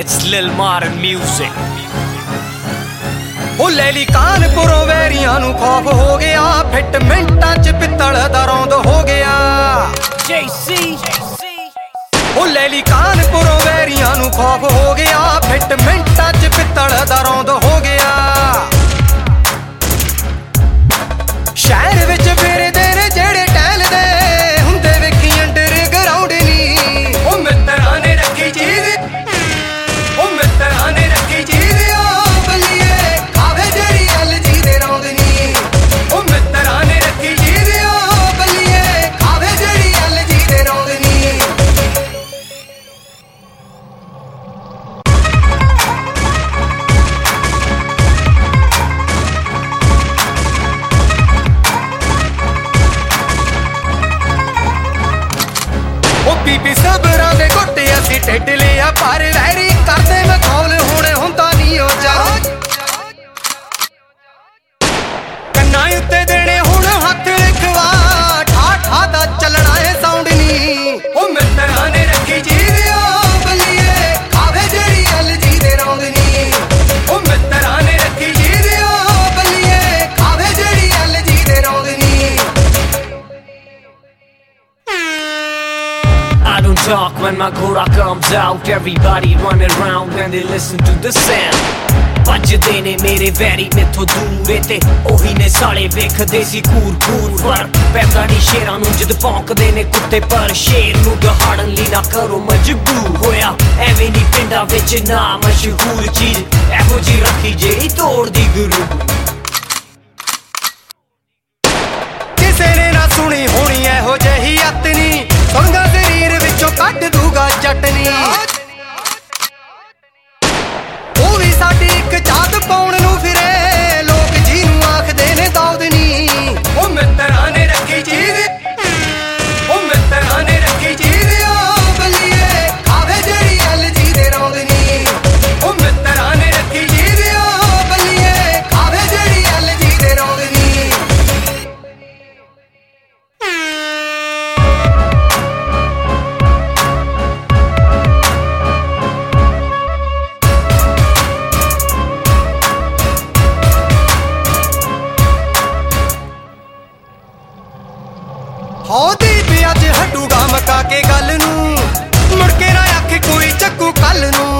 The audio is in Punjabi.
It's Lil Modern Music. ਉਹ ਲੈ ਲਈ ਕਾਨਪੁਰੋਂ ਵੈਰੀਆਂ ਨੂੰ ਖੌਫ ਹੋ ਗਿਆ, ਫਿੱਟ ਮਿੰਟਾਂ ਚ ਪਿੱਤਲ ਦਾ ਰੌਂਦ ਹੋ ਗਿਆ। JC ਉਹ ਲੈ ਲਈ ਕਾਨਪੁਰੋਂ ਵੈਰੀਆਂ ਨੂੰ ਖੌਫ ਹੋ ਗਿਆ, ਫਿੱਟ ਮਿੰਟਾਂ ਚ ਪਿੱਤਲ ਦਾ ਰੌਂਦ ਹੋ ਗਿਆ। ਸ਼ਹਿਰ ਵਿੱਚ ਫਿਰਦੇ ਨੇ ਜਿਹੜੇ ਟਹਿਲਦੇ ਹੁੰਦੇ ਵੇਖੀ ਅੰਡਰਗਰਾਉਂਡ ਨੀ। ਉਹ ਮਿੱਤਰਾਂ ਨੇ ਰੱਖੀ ਚੀਜ਼, ਉਹ ਮਿੱਤਰਾਂ ਨੇ ਰੱਖੀ ਚੀਜ਼, ਉਹ ਬੱਲੀਏ ਖਾਵੇ ਜਿਹੜੀ LG ਦੇ ਰੌਂਦ ਨੀ। ਉਹ ਮਿੱਤਰਾਂ ਨੇ ਰੱਖੀ ਚੀਜ਼, ਉਹ ਬੱਲੀਏ ਖਾਵੇ ਜਿਹੜੀ LG ਦੇ ਰੌਂਦ ਨੀ। ਬੀਬੀ ਸਬਰਾਂ ਦੇ ਗੋਟੇ ਅਸੀਂ ਢਿੱਡ ਲਿਆ, ਪਰ ਵੈਰੀ ਕਰਦੇ ਮਖੌਲ ਹੁਣ ਹੁੰਦਾ ਨੀ ਉਹ ਜਰਾ। ਕੰਨਾਂ ਉੱਤੇ ਦੇਣੇ ਹੁਣ ਹੱਥ ਲਿਖਵਾ, ਠਾ ਠਾ ਦਾ ਚੱਲਣਾ ਏ ਸਾਊਂਡ ਨੀ। ਉਹ ਮਿੱਤਰਾਂ ਨੇ ਰੱਖੀ ਚੀਜ਼, ਉਹ ਬੱਲੀਏ ਖਾਵੇ ਜਿਹੜੀ LG ਦੇ ਰੌਂਦ ਨੀ। ਉਹ ਮਿੱਤਰਾਂ ਨੇ ਰੱਖੀ ਚੀਜ਼, ਉਹ ਬੱਲੀਏ ਖਾਵੇ ਜਿਹੜੀ LG ਦੇ ਰੌਂਦ ਨੀ। I don't talk when my gora comes out. Everybody run around and they listen to the sound. ਭੱਜਦੇ ਨੇ ਮੇਰੇ ਵੈਰੀ ਮੈਥੋਂ ਦੂਰ ਤੇ ਉਹੀ ਨੇ ਸਾਲੇ ਵੇਖਦੇ ਸੀ ਕੂਰ ਕੂਰ। ਪਰ ਪੈਂਦਾ ਨੀ ਸ਼ੇਰਾਂ ਨੂੰ ਜਦ ਭੌਂਕਦੇ ਨੇ ਕੁੱਤੇ, ਪਰ ਸ਼ੇਰ ਨੂੰ ਦਹਾੜਨ ਲਈ ਨਾ ਕਰੋ ਮਜਬੂਰ। ਹੋਇਆ ਐਵੇਂ ਨੀ ਪਿੰਡਾਂ ਵਿੱਚ ਨਾ ਮਸ਼ਹੂਰ ਚੀਜ਼ ਇਹੋ ਜਿਹੀ ਰੱਖੀ ਜਿਹੜੀ ਤੋੜਦੀ ਗੁਰੂ। ਕਿਸੇ ਨੇ ਨਾ ਸੁਣੀ ਹੋਣੀ ਇਹੋ ਜਿਹੀ ਅੱਤ ਨੀ, ਸੁਣਦਾ ਸਰੀਰ ਵਿੱਚੋਂ ਕੱਢ ਦੂਗਾ ਚਟਨੀ। ਉਹ ਵੀ ਸਾਡੀ ਇੱਕ ਜਾਤ ਪਾਉਣ ਨੂੰ ਫਿਰੇ, ਲੋਕ ਜੀ ਨੂੰ ਆਖਦੇ ਨੇ ਦੌਦ ਨੀ। ਉਹ ਮਿੱਤਰਾਂ ਨੇ ਰੱਖੀ ਚੀਜ਼, ਉਹ ਮਿੱਤਰਾਂ ਨੇ ਰੱਖੀ ਚੀਜ਼, ਉਹ ਬੱਲੀਏ ਖਾਵੇ ਜਿਹੜੀ LG ਦੇ ਰੌਂਦ ਨੀ। ਉਹ ਮਿੱਤਰਾਂ ਨੇ ਰੱਖੀ ਚੀਜ਼, ਉਹ ਬੱਲੀਏ ਖਾਵੇ ਜਿਹੜੀ LG ਦੇ ਰੌਂਦ ਨੀ। ਦੀਪ ਅੱਜ ਹਟੂਗਾ ਮਕਾ ਕੇ ਗੱਲ ਨੂੰ, ਮੁੜ ਕੇ ਨਾ ਆਖੇ ਕੋਈ ਚੱਕੂ ਕੱਲ ਨੂੰ।